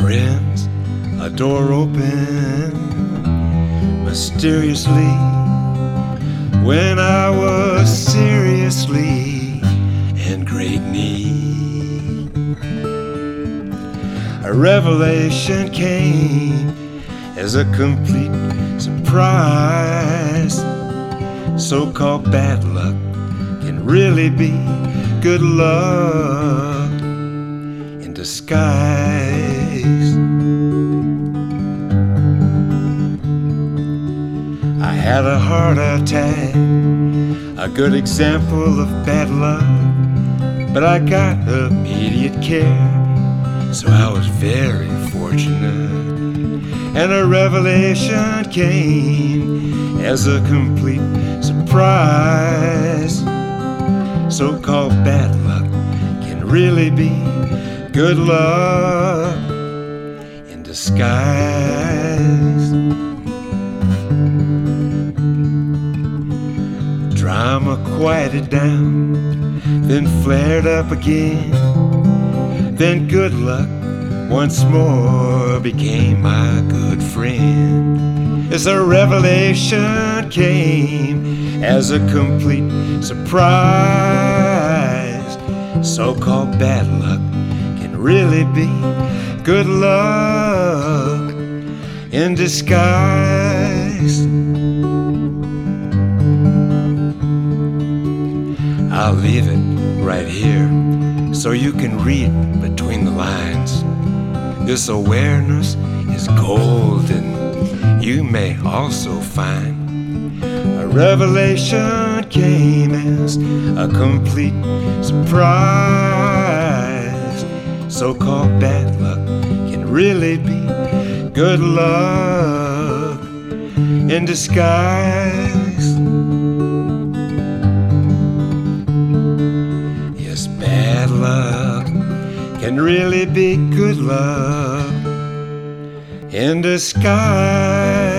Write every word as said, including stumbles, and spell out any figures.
friends, a door opened mysteriously when I was seriously in great need. A revelation came as a complete surprise. So-called bad luck can really be good luck in disguise. I had a heart attack, a good example of bad luck, but I got immediate care, so I was very fortunate. And a revelation came as a complete surprise. So-called bad luck can really be good luck in disguise. Drama quieted down, then flared up again. Then good luck once more became my good friend. As a revelation came as a complete surprise. So-called bad luck can really be good luck in disguise. I'll leave it right here so you can read between the lines. This awareness is golden. You may also find a revelation came as a complete surprise. So-called bad luck can really be good luck in disguise. Yes, bad luck can really be good luck in disguise.